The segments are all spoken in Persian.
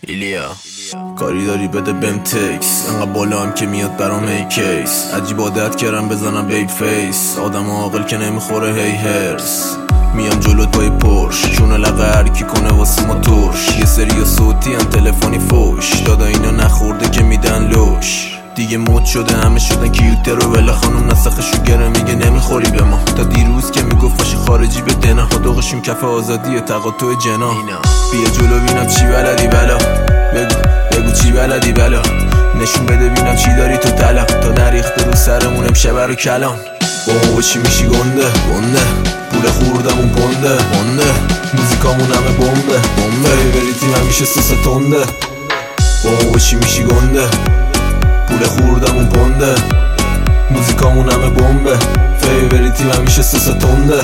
ایلیا کاری داری بده بهم تکس، انقدر بالا هم که میاد برام ای کیس. عجیب عادت کردم بزنم بیب فیس، آدم عاقل که نمیخوره هی هرس. میام جلوت با پرش، چون لقه هرکی کنه واسه ما ترش. یه سری صوتی هم تلفنی فوش، دادا اینا نخورده که میدن لوش. دیگه مد شده همه شدن کیوتر و ولی خانوم نسخشو گره میگه نمیخوری به ما. تا دیروز که میگفت فاش خارجی به دنا، خداقشون کف آزادی تقاطع جنا. بیا جلو بینم چی بلدی بلا، بگو چی بلدی بلا. نشون بده بینم چی داری تو طلب، تا نریخته رو سرمون امشب رو کلام. با چی میشی گنده پول خوردمون پنده موزیکامون همه بمبه فیوریتیم همیشه سس تنده. با چی میشی گنده پول خوردمون پنده موزیکامون همه بمبه فیوریتیم همیشه سس تنده.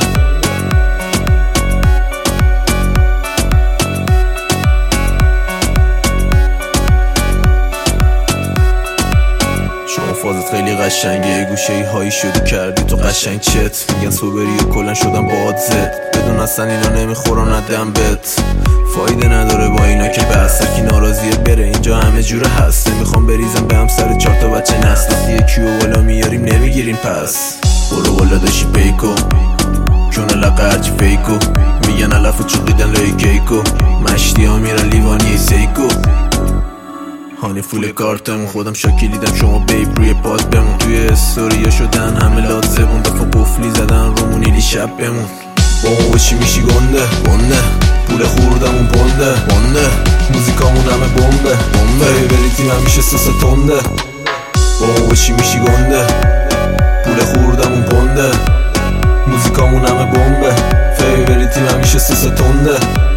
فازت خیلی قشنگه، یه گوشه ای هایی شدی کردی تو قشنگ چت. میگن سوبری و کلن شدن با زد، بدون اصلا اینا نمیخورن ندم بت. فایده نداره با اینا که بحث، کی ناراضیه بره اینجا همه جوره هست. نمیخوام بریزم به هم سر 4 تا بچه نسل، یکی و بالا میاریم نمیگیریم پس. برو بالا داشی پیکو چون لقه هرچی فیکو، میگن علف و چقیدن لای کیکو. مشتی ها میرن لیوانی سیکو، هانی فول کارتمون. خودم شاکیلیدم شما بیب روی پاد بمون. توی استوریا شدن همه لات زبون، دفعه قفلی زدن رومون ایلی شب بمون. با چی میشی گنده پول خوردمون پنده موزیکامون همه بمبه فیوریتیم همیشه سس تنده. با چی میشی گنده پول خوردمون پنده موزیکامون همه بمبه فیوریتیم همیشه سس تنده.